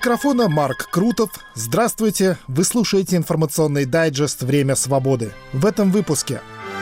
микрофона Марк Крутов. Здравствуйте! Вы слушаете информационный дайджест «Время свободы». В этом выпуске.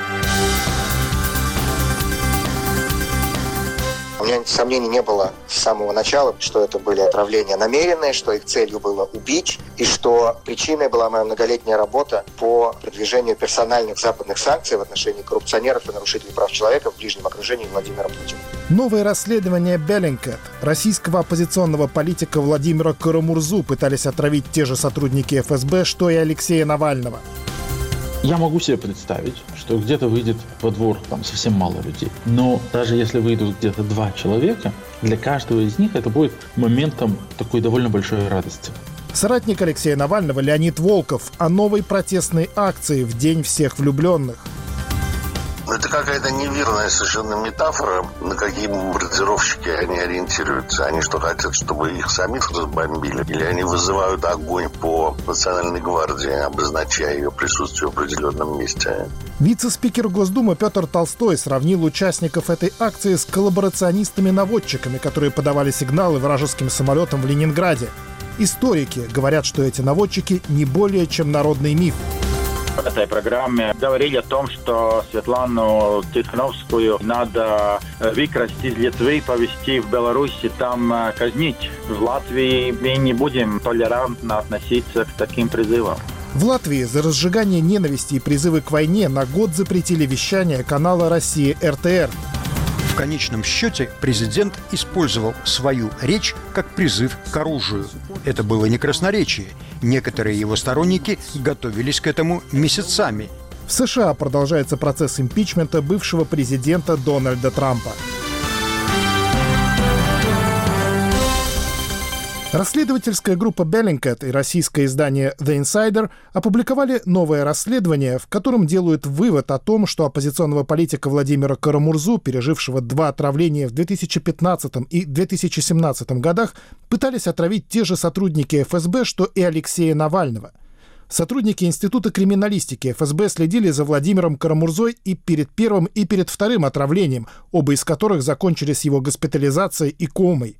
У меня сомнений не было с самого начала, что это были отравления намеренные, что их целью было убить, и что причиной была моя многолетняя работа по продвижению персональных западных санкций в отношении коррупционеров и нарушителей прав человека в ближнем окружении Владимира Путина. Новое расследование Bellingcat. Российского оппозиционного политика Владимира Карамурзу пытались отравить те же сотрудники ФСБ, что и Алексея Навального. Я могу себе представить, что где-то выйдет во двор там совсем мало людей. Но даже если выйдут где-то 2 человека, для каждого из них это будет моментом такой довольно большой радости. Соратник Алексея Навального Леонид Волков о новой протестной акции в День всех влюбленных. Это какая-то неверная совершенно метафора, на какие бомбардировщики они ориентируются. Они что, хотят, чтобы их самих разбомбили? Или они вызывают огонь по Национальной гвардии, обозначая ее присутствие в определенном месте? Вице-спикер Госдумы Петр Толстой сравнил участников этой акции с коллаборационистами-наводчиками, которые подавали сигналы вражеским самолетам в Ленинграде. Историки говорят, что эти наводчики не более чем народный миф. В этой программе говорили о том, что Светлану Тихановскую надо выкрасть из Литвы, повезти в Беларусь и там казнить. В Латвии мы не будем толерантно относиться к таким призывам. В Латвии за разжигание ненависти и призывы к войне на год запретили вещание канала России РТР. В конечном счете президент использовал свою речь как призыв к оружию. Это было не красноречие. Некоторые его сторонники готовились к этому месяцами. В США продолжается процесс импичмента бывшего президента Дональда Трампа. Расследовательская группа Bellingcat и российское издание The Insider опубликовали новое расследование, в котором делают вывод о том, что оппозиционного политика Владимира Карамурзу, пережившего 2 отравления в 2015 и 2017 годах, пытались отравить те же сотрудники ФСБ, что и Алексея Навального. Сотрудники Института криминалистики ФСБ следили за Владимиром Карамурзой и перед первым, и перед вторым отравлением, оба из которых закончились его госпитализацией и комой.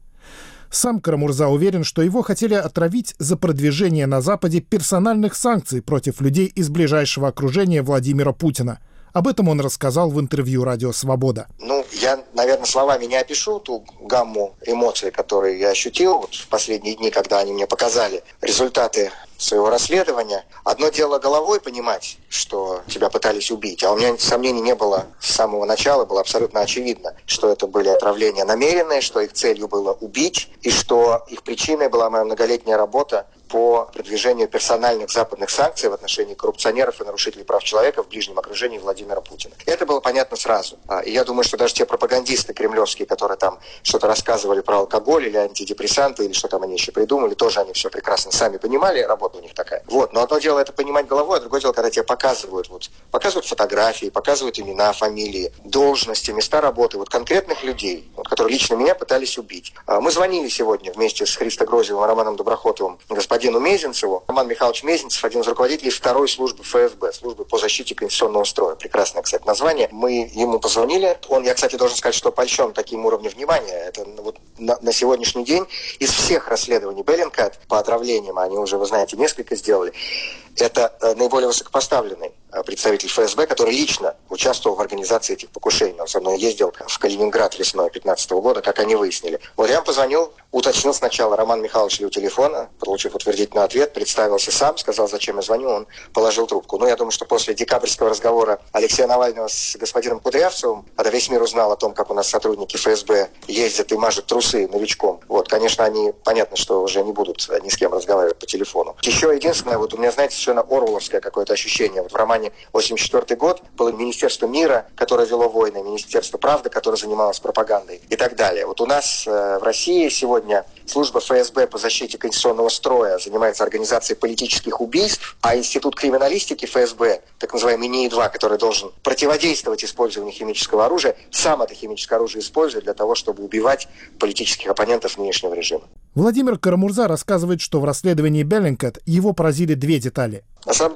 Сам Карамурза уверен, что его хотели отравить за продвижение на Западе персональных санкций против людей из ближайшего окружения Владимира Путина. Об этом он рассказал в интервью «Радио Свобода». Я, наверное, словами не опишу ту гамму эмоций, которые я ощутил в последние дни, когда они мне показали результаты своего расследования. Одно дело головой понимать, что тебя пытались убить, а у меня сомнений не было с самого начала, было абсолютно очевидно, что это были отравления намеренные, что их целью было убить, и что их причиной была моя многолетняя работа по продвижению персональных западных санкций в отношении коррупционеров и нарушителей прав человека в ближнем окружении Владимира Путина. Это было понятно сразу. И я думаю, что даже те пропагандисты кремлевские, которые там что-то рассказывали про алкоголь или антидепрессанты, или что там они еще придумали, тоже они все прекрасно сами понимали, работа у них такая. Но одно дело это понимать головой, а другое дело, когда тебе показывают фотографии, показывают имена, фамилии, должности, места работы конкретных людей, которые лично меня пытались убить. Мы звонили сегодня вместе с Христо Грозевым и Романом Доброхотовым господину Мезенцеву. Роман Михайлович Мезенцев, один из руководителей второй службы ФСБ, службы по защите конституционного строя. Прекрасное, кстати, название. Мы ему позвонили. Я, кстати, должен сказать, что польщен таким уровнем внимания. Это на сегодняшний день из всех расследований Bellingcat по отравлениям, они уже, вы знаете, несколько сделали, это наиболее высокопоставленный представитель ФСБ, который лично участвовал в организации этих покушений. Он со мной ездил в Калининград весной 2015 года, как они выяснили. Я ему позвонил, уточнил сначала, Роман Михайлович ли у телефона, получив утвердительный ответ, представился сам, сказал, зачем я звоню, он положил трубку. Я думаю, что после декабрьского разговора Алексея Навального с господином Кудрявцевым, когда весь мир узнал о том, как у нас сотрудники ФСБ ездят и мажут трусы новичком, конечно, они, понятно, что уже не будут ни с кем разговаривать по телефону. Еще единственное, у меня, знаете, совершенно орвеловское какое-то ощущение. В романе 1984 год было Министерство мира, которое вело войны, Министерство правды, которое занималось пропагандой и так далее. У нас в России сегодня служба ФСБ по защите конституционного строя занимается организацией политических убийств, а Институт криминалистики ФСБ, так называемый НИИ-2, который должен противодействовать использованию химического оружия, сам это химическое оружие использует для того, чтобы убивать политических оппонентов нынешнего режима. Владимир Карамурза рассказывает, что в расследовании Bellingcat его поразили 2 детали. На самом деле,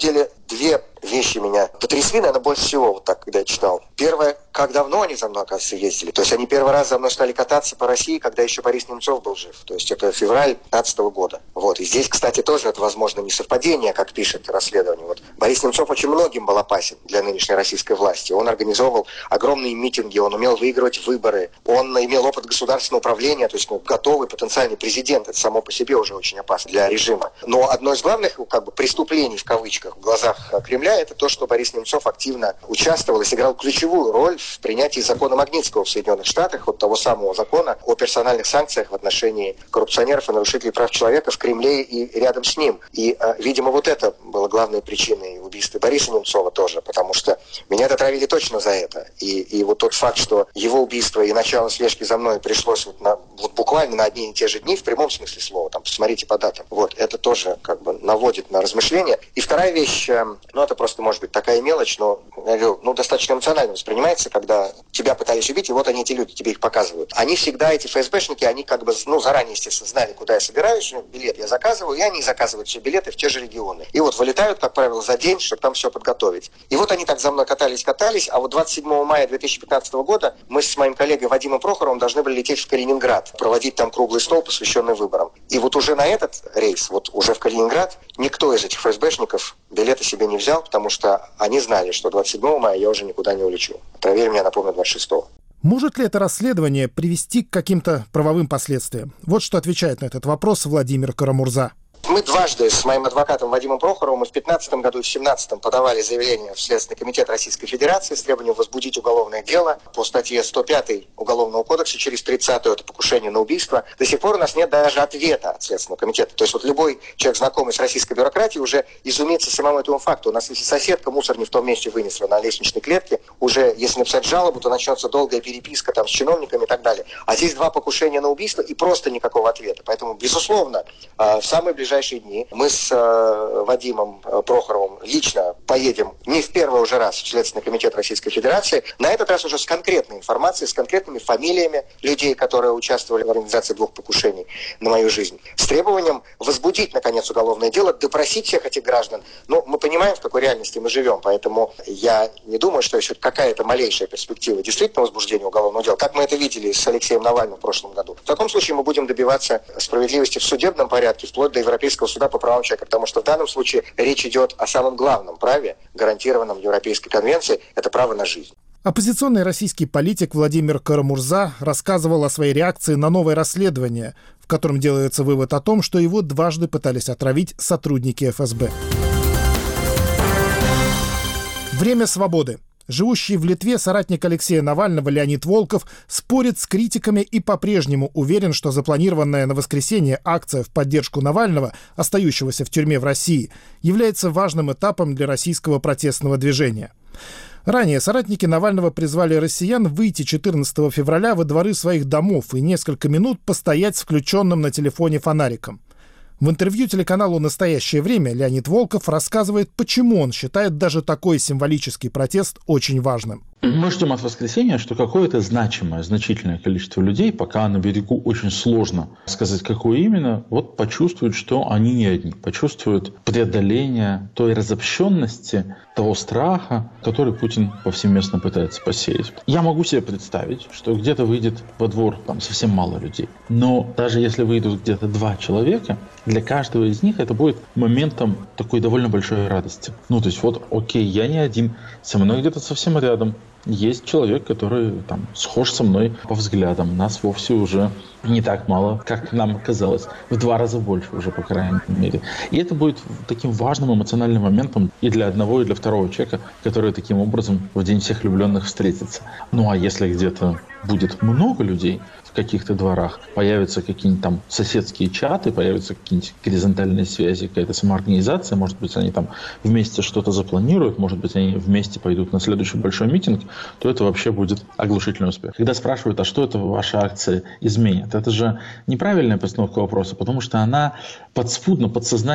две вещи меня потрясли, наверное, больше всего вот так, когда я читал. Первое, как давно они за мной, оказывается, ездили. То есть они первый раз за мной стали кататься по России, когда еще Борис Немцов был жив. То есть это февраль 2015 года. Вот. И здесь, кстати, тоже это, возможно, не совпадение, как пишет расследование. Вот. Борис Немцов очень многим был опасен для нынешней российской власти. Он организовывал огромные митинги, он умел выигрывать выборы, он имел опыт государственного управления, то есть готовый потенциальный президент. Это само по себе уже очень опасно для режима. Но одно из главных преступлений, в кавычках, в глазах Кремля, это то, что Борис Немцов активно участвовал и сыграл ключевую роль в принятии закона Магнитского в Соединенных Штатах, вот того самого закона о персональных санкциях в отношении коррупционеров и нарушителей прав человека в Кремле и рядом с ним. И, видимо, вот это было главной причиной убийства Бориса Немцова тоже, потому что меня отравили точно за это. И вот тот факт, что его убийство и начало слежки за мной пришлось буквально на одни и те же дни, в прямом смысле слова, там, посмотрите по датам. Вот, это тоже наводит на размышления. И вторая вещь, это просто может быть такая мелочь, но, я говорю, достаточно эмоционально воспринимается, когда тебя пытались убить, и вот они, эти люди, тебе их показывают. Они всегда, эти ФСБшники, они заранее, естественно, знали, куда я собираюсь, билет я заказываю, и они заказывают все билеты в те же регионы. И вот вылетают, как правило, за день, чтобы там все подготовить. И вот они так за мной катались, а вот 27 мая 2015 года мы с моим коллегой Вадимом Прохоровым должны были лететь в Калининград, проводить там круглый стол, посвященный выборам. И вот уже на этот рейс, вот уже в Калининград, никто из этих ФСБшников билеты себе не взял, потому что они знали, что 27 мая я уже никуда не улечу. Проверь меня, напомню, 26-го. Может ли это расследование привести к каким-то правовым последствиям? Вот что отвечает на этот вопрос Владимир Карамурза. Мы дважды с моим адвокатом Вадимом Прохоровым в 2015 году и в 2017 подавали заявление в Следственный комитет Российской Федерации с требованием возбудить уголовное дело по статье 105 Уголовного кодекса через 30-ю, это покушение на убийство. До сих пор у нас нет даже ответа от Следственного комитета. То есть вот любой человек, знакомый с российской бюрократией, уже изумится самому этому факту. У нас если соседка мусор не в том месте вынесла на лестничной клетке, уже если написать жалобу, то начнется долгая переписка там с чиновниками и так далее. А здесь два покушения на убийство и просто никакого ответа. Поэтому, безусловно, в самые ближайшие дни мы с Вадимом Прохоровым лично поедем не в первый уже раз в Следственный комитет Российской Федерации, на этот раз уже с конкретной информацией, с конкретными фамилиями людей, которые участвовали в организации двух покушений на мою жизнь, с требованием возбудить, наконец, уголовное дело, допросить всех этих граждан. Мы понимаем, в какой реальности мы живем, поэтому я не думаю, что еще какая-то малейшая перспектива действительно возбуждения уголовного дела, как мы это видели с Алексеем Навальным в прошлом году. В таком случае мы будем добиваться справедливости в судебном порядке, вплоть до Европейского суда по правам человека, потому что в данном случае речь идет о самом главном праве, гарантированном Европейской конвенцией, это право на жизнь. Оппозиционный российский политик Владимир Карамурза рассказывал о своей реакции на новое расследование, в котором делается вывод о том, что его дважды пытались отравить сотрудники ФСБ. Время свободы. Живущий в Литве соратник Алексея Навального Леонид Волков спорит с критиками и по-прежнему уверен, что запланированная на воскресенье акция в поддержку Навального, остающегося в тюрьме в России, является важным этапом для российского протестного движения. Ранее соратники Навального призвали россиян выйти 14 февраля во дворы своих домов и несколько минут постоять с включенным на телефоне фонариком. В интервью телеканалу «Настоящее время» Леонид Волков рассказывает, почему он считает даже такой символический протест очень важным. Мы ждем от воскресенья, что какое-то значительное количество людей, пока на берегу очень сложно сказать, какое именно, почувствуют, что они не одни, почувствуют преодоление той разобщенности, того страха, который Путин повсеместно пытается посеять. Я могу себе представить, что где-то выйдет во двор совсем мало людей, но даже если выйдут где-то 2 человека, для каждого из них это будет моментом такой довольно большой радости. Окей, я не один, со мной где-то совсем рядом есть человек, который схож со мной по взглядам. Нас вовсе уже не так мало, как нам казалось. В 2 раза больше уже, по крайней мере. И это будет таким важным эмоциональным моментом и для одного, и для второго человека, который таким образом в День всех влюбленных встретится. А если где-то будет много людей в каких-то дворах, появятся какие-нибудь соседские чаты, появятся какие-нибудь горизонтальные связи, какая-то самоорганизация, может быть, они вместе что-то запланируют, может быть, они вместе пойдут на следующий большой митинг, то это вообще будет оглушительный успех. Когда спрашивают, а что это ваша акция изменит? Это же неправильная постановка вопроса, потому что она подспудно, подсознательно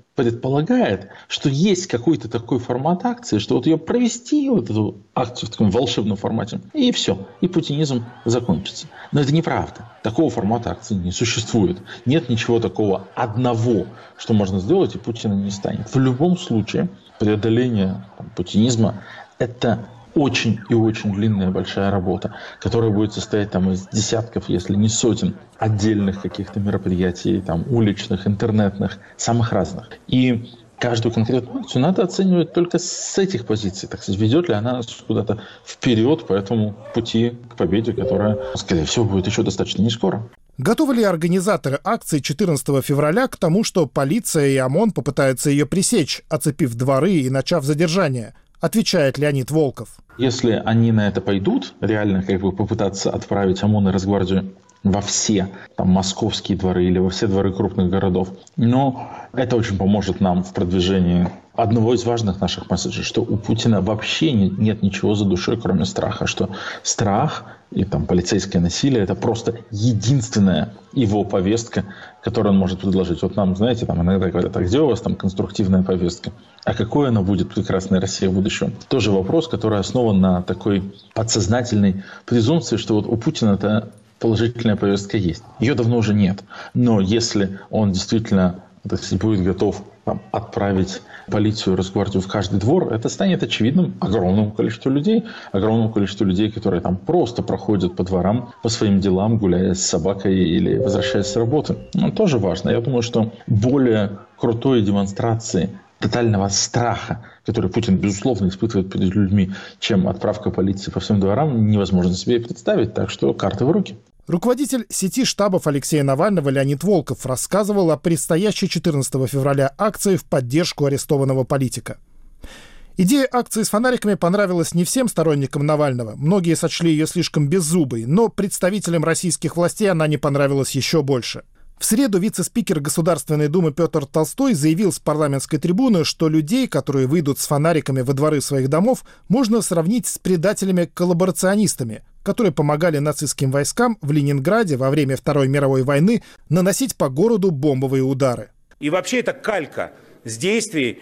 предполагает, что есть какой-то такой формат акции, что вот ее провести, вот эту акцию в таком волшебном формате, и все, и путинизм закончится. Но это неправда. Такого формата акции не существует. Нет ничего такого одного, что можно сделать, и Путина не станет. В любом случае, преодоление путинизма – это очень и очень длинная большая работа, которая будет состоять из десятков, если не сотен отдельных каких-то мероприятий, уличных, интернетных, самых разных. И каждую конкретную акцию надо оценивать только с этих позиций. Так сказать, ведет ли она нас куда-то вперед по этому пути к победе, которая, скорее всего, будет еще достаточно не скоро. Готовы ли организаторы акции 14 февраля к тому, что полиция и ОМОН попытаются ее пресечь, оцепив дворы и начав задержание? Отвечает Леонид Волков. Если они на это пойдут, реально попытаться отправить ОМОН и Росгвардию во все московские дворы или во все дворы крупных городов, но это очень поможет нам в продвижении одного из важных наших месседжей, что у Путина вообще нет ничего за душой, кроме страха, что страх и полицейское насилие – это просто единственная его повестка, которую он может предложить. Вот нам, знаете, иногда говорят, а где у вас конструктивная повестка? А какой она будет прекрасная Россия в будущем? Тоже вопрос, который основан на такой подсознательной презумпции, что вот у Путина это положительная повестка есть. Ее давно уже нет. Но если он действительно будет готов отправить полицию, Росгвардию в каждый двор, это станет очевидным огромному количеству людей, которые просто проходят по дворам, по своим делам, гуляя с собакой или возвращаясь с работы. Тоже важно. Я думаю, что более крутой демонстрации тотального страха, который Путин, безусловно, испытывает перед людьми, чем отправка полиции по всем дворам, невозможно себе и представить. Так что карты в руки. Руководитель сети штабов Алексея Навального Леонид Волков рассказывал о предстоящей 14 февраля акции в поддержку арестованного политика. Идея акции с фонариками понравилась не всем сторонникам Навального. Многие сочли ее слишком беззубой, но представителям российских властей она не понравилась еще больше. В среду вице-спикер Государственной Думы Петр Толстой заявил с парламентской трибуны, что людей, которые выйдут с фонариками во дворы своих домов, можно сравнить с предателями-коллаборационистами, которые помогали нацистским войскам в Ленинграде во время Второй мировой войны наносить по городу бомбовые удары. И вообще это калька с действий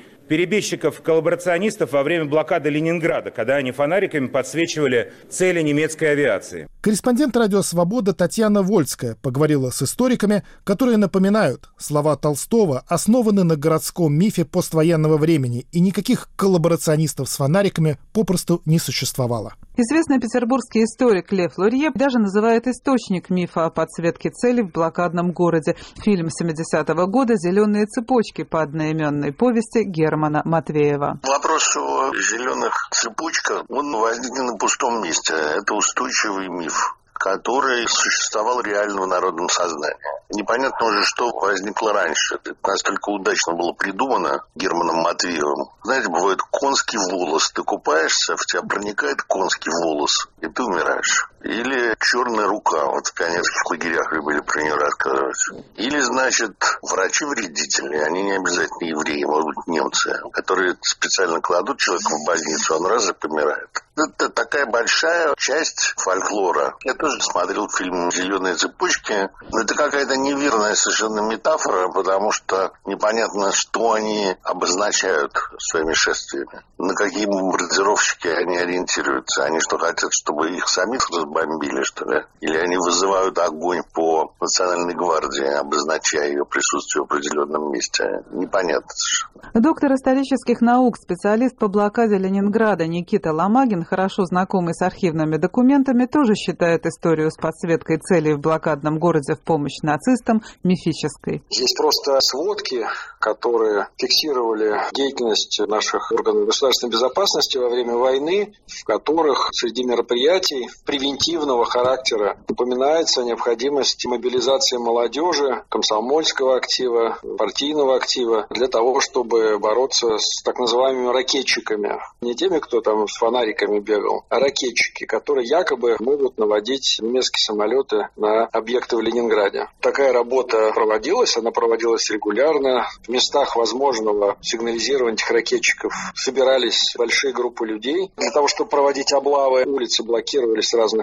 перебежчиков-коллаборационистов во время блокады Ленинграда, когда они фонариками подсвечивали цели немецкой авиации. Корреспондент «Радио Свобода» Татьяна Вольская поговорила с историками, которые напоминают, слова Толстого основаны на городском мифе поствоенного времени, и никаких коллаборационистов с фонариками попросту не существовало. Известный петербургский историк Лев Лурье даже называет источник мифа о подсветке целей в блокадном городе. Фильм 70-го года «Зеленые цепочки» по одноименной повести Германа Матвеева. Вопрос о зеленых цепочках, он возник не на пустом месте. Это устойчивый миф, который существовал реально в народном сознании. Непонятно уже, что возникло раньше. Это настолько удачно было придумано Германом Матвеевым. Знаете, бывает конский волос. Ты купаешься, в тебя проникает конский волос, и ты умираешь. Или черная рука. Вот в пионерских лагерях любили про нее рассказывать. Или, значит, врачи-вредители. Они не обязательно евреи, могут быть немцы, которые специально кладут человека в больницу, он раз и помирает. Это такая большая часть фольклора. Я тоже смотрел фильм «Зеленые цепочки». Но это какая-то неверная совершенно метафора, потому что непонятно, что они обозначают своими шествиями. На какие бомбардировщики они ориентируются. Они что, хотят, чтобы их самих разбомбили, что ли? Или они вызывают огонь по Национальной гвардии, обозначая ее присутствие в определенном месте? Непонятно совершенно. Доктор исторических наук, специалист по блокаде Ленинграда Никита Ломагин, хорошо знакомый с архивными документами, тоже считает историю с подсветкой целей в блокадном городе в помощь нацистам мифической. Есть просто сводки, которые фиксировали деятельность наших органов государственной безопасности во время войны, в которых среди мероприятий превентивного характера упоминается необходимость мобилизации молодежи, комсомольского актива, партийного актива для того, чтобы бороться с так называемыми ракетчиками. Не теми, кто там с фонариками бегал, а ракетчики, которые якобы могут наводить немецкие самолеты на объекты в Ленинграде. Такая работа проводилась, она проводилась регулярно. В местах возможного сигнализирования этих ракетчиков собирались большие группы людей. Для того, чтобы проводить облавы, улицы блокировались с разных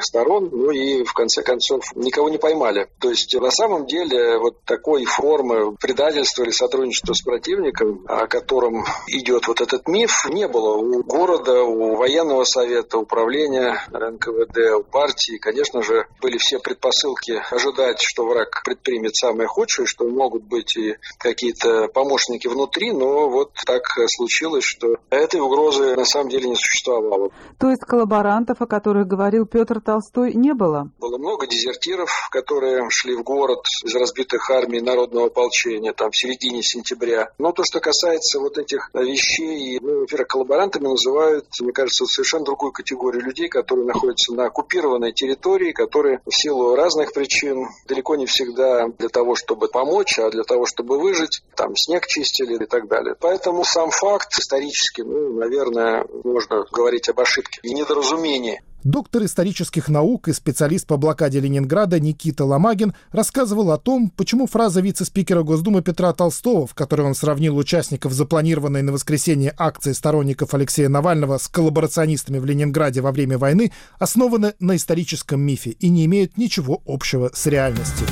сторон, ну и в конце концов никого не поймали. То есть на самом деле вот такой формы предательства или сотрудничества с противником, о котором идет вот этот миф, не было у города, у военного совета, управления НКВД, у партии. Конечно же, были все предпосылки ожидать, что враг предпримет самое худшее, что могут быть и какие-то помощники внутри, но вот так случилось, что этой угрозы на самом деле не существовало. То есть коллаборантов, о которых говорил Петр Толстой, не было? Было много дезертиров, которые шли в город из разбитых армий народного ополчения там в середине сентября. Но то, что касается вот этих вещей, во-первых, коллаборантами называют, мне кажется, совершенно другую категорию людей, которые находятся на оккупированной территории, которые в силу разных причин, далеко не всегда для того, чтобы помочь, а для того, чтобы выжить, там снег чистили и так далее. Поэтому сам факт исторически, наверное, можно говорить об ошибке и недоразумении. Доктор исторических наук и специалист по блокаде Ленинграда Никита Ломагин рассказывал о том, почему фраза вице-спикера Госдумы Петра Толстого, в которой он сравнил участников запланированной на воскресенье акции сторонников Алексея Навального с коллаборационистами в Ленинграде во время войны, основаны на историческом мифе и не имеют ничего общего с реальностью.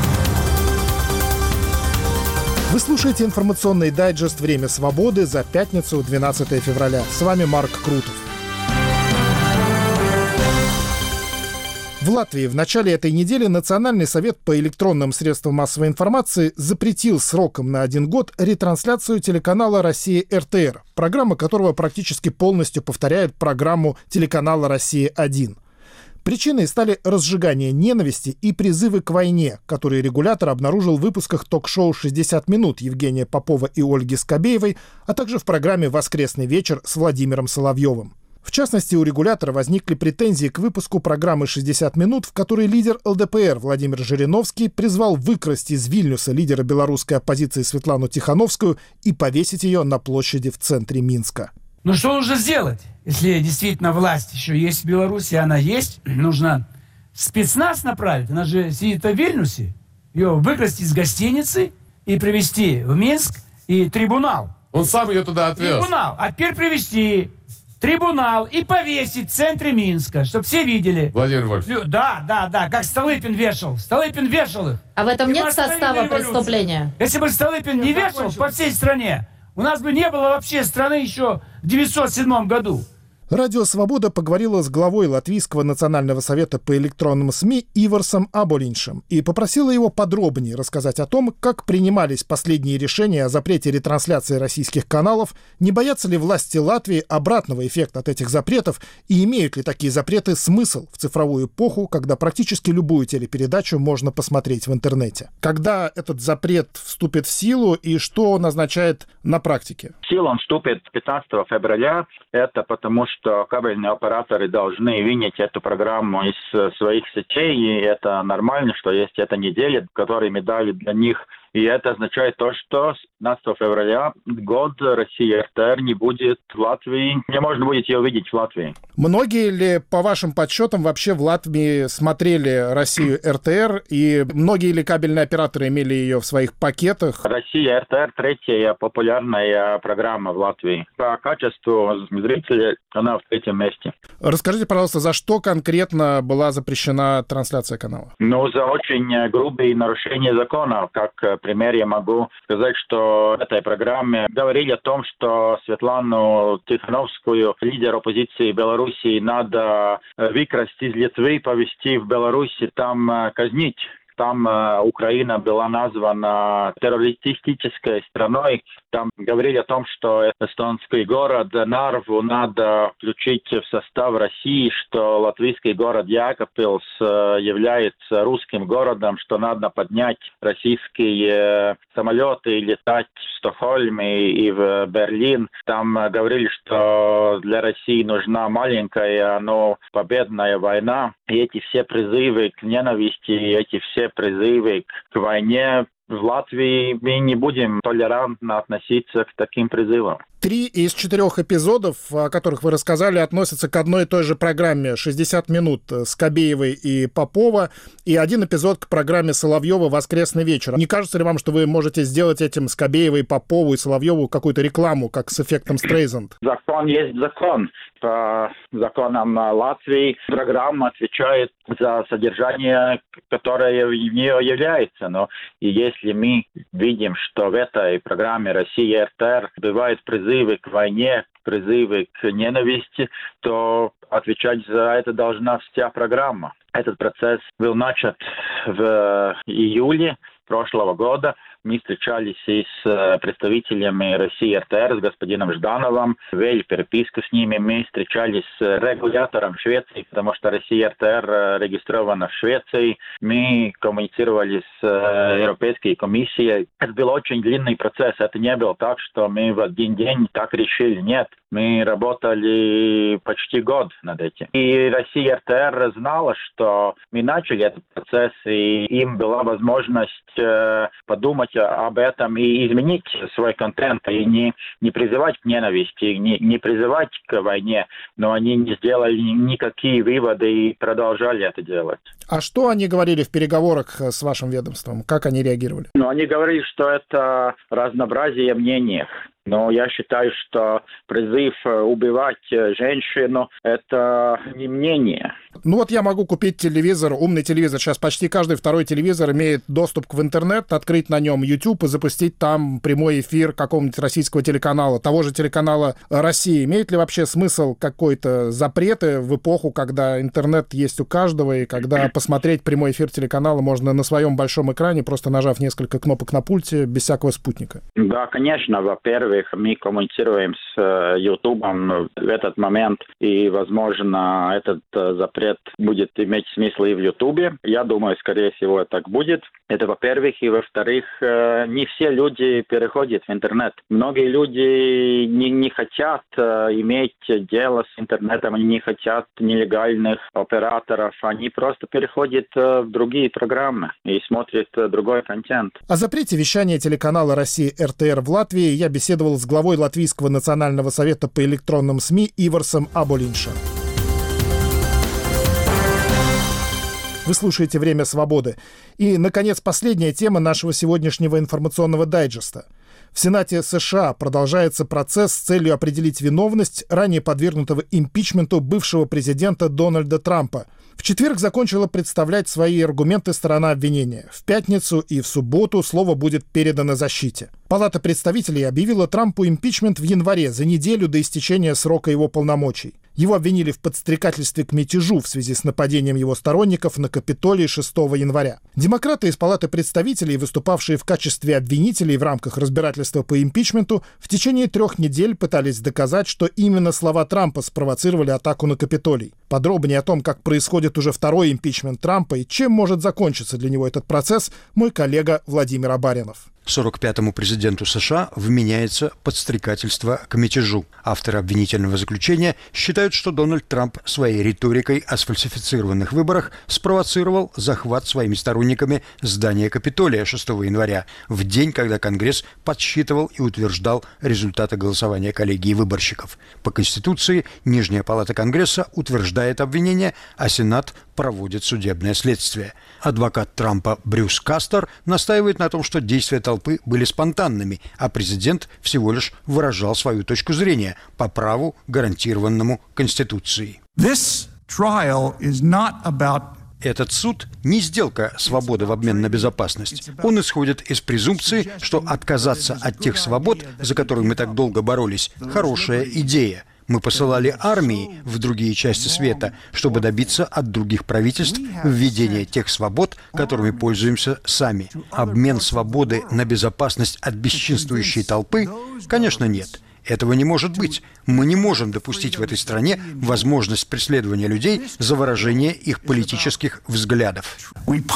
Вы слушаете информационный дайджест «Время свободы» за пятницу, 12 февраля. С вами Марк Крутов. В Латвии в начале этой недели Национальный совет по электронным средствам массовой информации запретил сроком на 1 год ретрансляцию телеканала «Россия РТР», программа которого практически полностью повторяет программу телеканала «Россия-1». Причиной стали разжигание ненависти и призывы к войне, которые регулятор обнаружил в выпусках ток-шоу «60 минут» Евгения Попова и Ольги Скобеевой, а также в программе «Воскресный вечер» с Владимиром Соловьевым. В частности, у регулятора возникли претензии к выпуску программы «60 минут», в которой лидер ЛДПР Владимир Жириновский призвал выкрасть из Вильнюса лидера белорусской оппозиции Светлану Тихановскую и повесить ее на площади в центре Минска. Ну что нужно сделать, если действительно власть еще есть в Беларуси, она есть, нужно спецназ направить, она же сидит в Вильнюсе, ее выкрасть из гостиницы и привезти в Минск и трибунал. Он сам ее туда отвез. Трибунал, а теперь привезти трибунал и повесить в центре Минска, чтобы все видели. Владимир Вольфович. Да, как Столыпин вешал. Столыпин вешал их. А в этом нет состава преступления? Если бы Столыпин не вешал по всей стране, у нас бы не было вообще страны еще в 1907 году. Радио «Свобода» поговорила с главой Латвийского национального совета по электронным СМИ Иварсом Аболиншем и попросила его подробнее рассказать о том, как принимались последние решения о запрете ретрансляции российских каналов, не боятся ли власти Латвии обратного эффекта от этих запретов и имеют ли такие запреты смысл в цифровую эпоху, когда практически любую телепередачу можно посмотреть в интернете. Когда этот запрет вступит в силу и что он означает на практике? В силу он вступит 15 февраля. Это потому, что кабельные операторы должны вынять эту программу из своих сетей, и это нормально, что есть эта неделя, которую мы дали для них. И это означает то, что с 15 февраля год Россия РТР не будет в Латвии, не можно будет ее видеть в Латвии. Многие ли, по вашим подсчетам, вообще в Латвии смотрели Россию РТР, и многие ли кабельные операторы имели ее в своих пакетах? Россия РТР — третья популярная программа в Латвии. По качеству зрителей она в 3-м месте. Расскажите, пожалуйста, за что конкретно была запрещена трансляция канала? За очень грубые нарушения закона. Как пример я могу сказать, что в этой программе говорили о том, что Светлану Тихановскую, лидер оппозиции Беларуси, надо выкрасть из Литвы, повезти в Беларусь и там казнить. Там Украина была названа террористической страной. Там говорили о том, что эстонский город Нарву надо включить в состав России, что латвийский город Якобилс является русским городом, что надо поднять российские самолеты и летать в Стокгольм и в Берлин. Там говорили, что для России нужна маленькая, но победная война. И эти все призывы к ненависти, эти все призывы к войне в Латвии, мы не будем толерантно относиться к таким призывам. 3 из 4 эпизодов, о которых вы рассказали, относятся к одной и той же программе «60 минут» Скобеевой и Попова, и один эпизод к программе Соловьева «Воскресный вечер». Не кажется ли вам, что вы можете сделать этим Скобеевой, Попову и Соловьеву какую-то рекламу, как с эффектом Стрейзанд? Закон есть закон. По законам Латвии программа отвечает за содержание, которое в нее является. Но и если мы видим, что в этой программе Россия РТР бывают призывы к войне, призывы к ненависти, то отвечать за это должна вся программа. Этот процесс был начат в июле прошлого года. Мы встречались и с представителями России РТР, с господином Ждановым, вели переписку с ними. Мы встречались с регулятором Швеции, потому что Россия РТР регистрирована в Швеции. Мы коммуницировали с Европейской комиссией. Это был очень длинный процесс. Это не было так, что мы в один день так решили. Нет. Мы работали почти год над этим. И Россия РТР знала, что мы начали этот процесс, и им была возможность подумать об этом и изменить свой контент, и не призывать к ненависти, не призывать к войне, но они не сделали никакие выводы и продолжали это делать. А что они говорили в переговорах с вашим ведомством? Как они реагировали? Они говорили, что это разнообразие мнений. Но я считаю, что призыв убивать женщину – это не мнение. Ну вот я могу купить телевизор, умный телевизор. Сейчас почти каждый второй телевизор имеет доступ в интернет, открыть на нем YouTube и запустить там прямой эфир какого-нибудь российского телеканала, того же телеканала России. Имеет ли вообще смысл какой-то запреты в эпоху, когда интернет есть у каждого, и когда посмотреть прямой эфир телеканала можно на своем большом экране, просто нажав несколько кнопок на пульте, без всякого спутника? Да, конечно. Во-первых, мы коммуницируем с Ютубом в этот момент, и, возможно, этот запрет будет иметь смысл и в Ютубе. Я думаю, скорее всего, так будет. Это во-первых. И во-вторых, не все люди переходят в интернет. Многие люди не хотят иметь дело с интернетом, они не хотят нелегальных операторов. Они просто переходят в другие программы и смотрят другой контент. О запрете вещания телеканала России РТР в Латвии я беседовал с главой Латвийского национального совета по электронным СМИ Иварсом Аболиншем. Вы слушаете «Время свободы». И, наконец, последняя тема нашего сегодняшнего информационного дайджеста. В Сенате США продолжается процесс с целью определить виновность ранее подвергнутого импичменту бывшего президента Дональда Трампа. В четверг закончила представлять свои аргументы сторона обвинения. В пятницу и в субботу слово будет передано защите. Палата представителей объявила Трампу импичмент в январе, за неделю до истечения срока его полномочий. Его обвинили в подстрекательстве к мятежу в связи с нападением его сторонников на Капитолий 6 января. Демократы из Палаты представителей, выступавшие в качестве обвинителей в рамках разбирательства по импичменту, в течение 3 недель пытались доказать, что именно слова Трампа спровоцировали атаку на Капитолий. Подробнее о том, как происходит уже второй импичмент Трампа и чем может закончиться для него этот процесс, мой коллега Владимир Абаринов. 45-му президенту США вменяется подстрекательство к мятежу. Авторы обвинительного заключения считают, что Дональд Трамп своей риторикой о сфальсифицированных выборах спровоцировал захват своими сторонниками здания Капитолия 6 января, в день, когда Конгресс подсчитывал и утверждал результаты голосования коллегии выборщиков. По Конституции Нижняя палата Конгресса утверждает обвинение, а Сенат проводит судебное следствие. Адвокат Трампа Брюс Кастер настаивает на том, что действия толпы были спонтанными, а президент всего лишь выражал свою точку зрения по праву, гарантированному Конституцией. Этот суд не сделка свободы в обмен на безопасность. Он исходит из презумпции, что отказаться от тех свобод, за которые мы так долго боролись, хорошая идея. Мы посылали армии в другие части света, чтобы добиться от других правительств введения тех свобод, которыми пользуемся сами. Обмен свободы на безопасность от бесчинствующей толпы? Конечно, нет. Этого не может быть. Мы не можем допустить в этой стране возможность преследования людей за выражение их политических взглядов.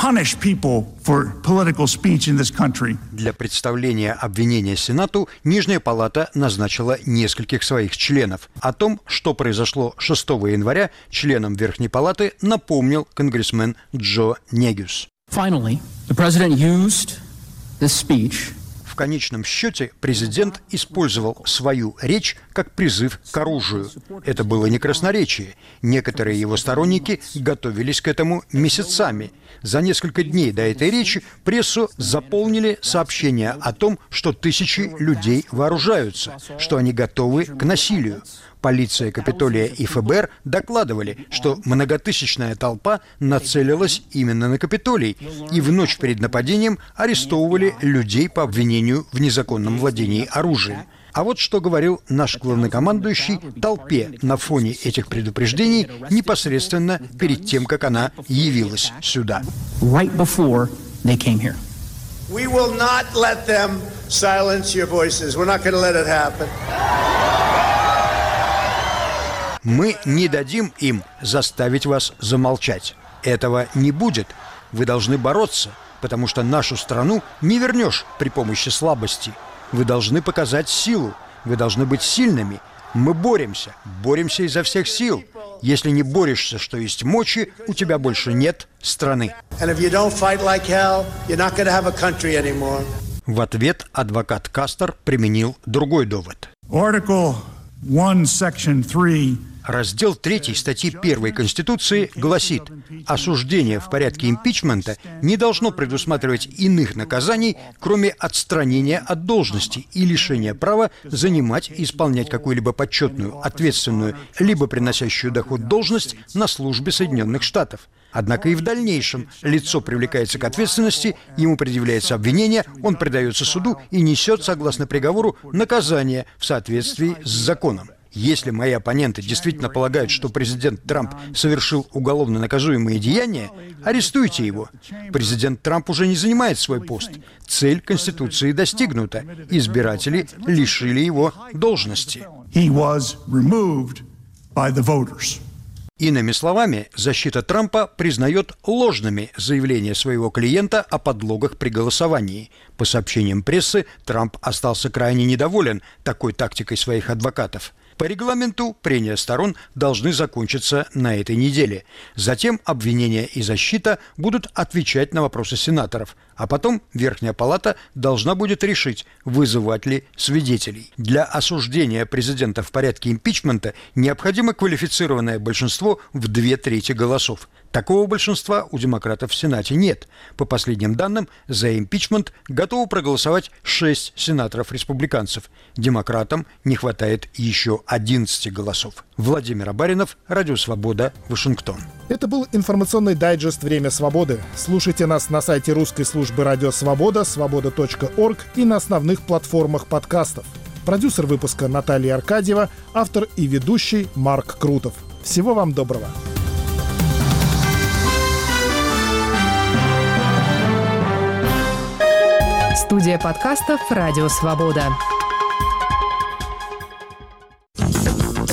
Для представления обвинения Сенату Нижняя палата назначила нескольких своих членов. О том, что произошло 6 января, членам Верхней палаты напомнил конгрессмен Джо Негюс. В конечном счете президент использовал свою речь как призыв к оружию. Это было не красноречие. Некоторые его сторонники готовились к этому месяцами. За несколько дней до этой речи прессу заполнили сообщения о том, что тысячи людей вооружаются, что они готовы к насилию. Полиция Капитолия и ФБР докладывали, что многотысячная толпа нацелилась именно на Капитолий и в ночь перед нападением арестовывали людей по обвинению в незаконном владении оружием. А вот что говорил наш главнокомандующий толпе на фоне этих предупреждений непосредственно перед тем, как она явилась сюда. Right before they came here. We will not let them silence your voices. We're not going to let it happen. Мы не дадим им заставить вас замолчать. Этого не будет. Вы должны бороться, потому что нашу страну не вернешь при помощи слабости. Вы должны показать силу. Вы должны быть сильными. Мы боремся изо всех сил. Если не борешься, что есть мочи, у тебя больше нет страны. В ответ адвокат Кастер применил другой довод. Article 1, Section 3. Раздел 3 статьи 1 Конституции гласит: осуждение в порядке импичмента не должно предусматривать иных наказаний, кроме отстранения от должности и лишения права занимать и исполнять какую-либо почетную, ответственную, либо приносящую доход должность на службе Соединенных Штатов. Однако и в дальнейшем лицо привлекается к ответственности, ему предъявляется обвинение, он предается суду и несет, согласно приговору, наказание в соответствии с законом. Если мои оппоненты действительно полагают, что президент Трамп совершил уголовно наказуемые деяния, арестуйте его. Президент Трамп уже не занимает свой пост. Цель Конституции достигнута. Избиратели лишили его должности. Иными словами, защита Трампа признает ложными заявления своего клиента о подлогах при голосовании. По сообщениям прессы, Трамп остался крайне недоволен такой тактикой своих адвокатов. По регламенту прения сторон должны закончиться на этой неделе. Затем обвинения и защита будут отвечать на вопросы сенаторов, а потом Верхняя палата должна будет решить, вызывать ли свидетелей. Для осуждения президента в порядке импичмента необходимо квалифицированное большинство в 2/3 голосов. Такого большинства у демократов в Сенате нет. По последним данным, за импичмент готовы проголосовать 6 сенаторов-республиканцев. Демократам не хватает еще 11 голосов. Владимир Абаринов, Радио Свобода, Вашингтон. Это был информационный дайджест «Время свободы». Слушайте нас на сайте русской службы «Радио Свобода», svoboda.org и на основных платформах подкастов. Продюсер выпуска Наталья Аркадьева, автор и ведущий Марк Крутов. Всего вам доброго. Студия подкастов «Радио Свобода».